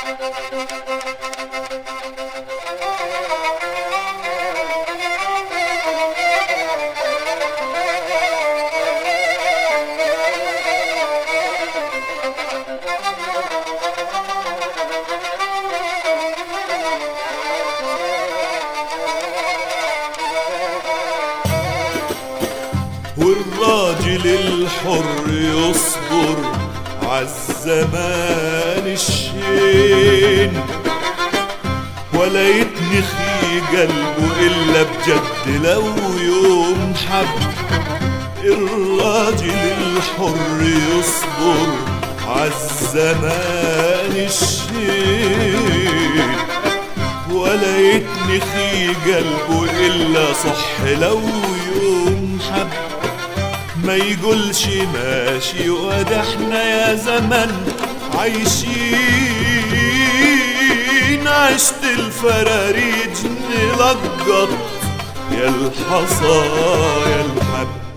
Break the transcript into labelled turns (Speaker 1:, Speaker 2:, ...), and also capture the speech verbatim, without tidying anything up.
Speaker 1: والراجل الحر يصبر عالزمان الشين، ولا يتنخي قلبه إلا بجد لو يوم حب. الراجل الحر يصبر عالزمان الشين، ولا يتنخي قلبه إلا صح لو يوم حب. ما يقولش ماشي وده احنا يا زمن عايشين عشت الفراريج نلقط يا الحصى يا الحب.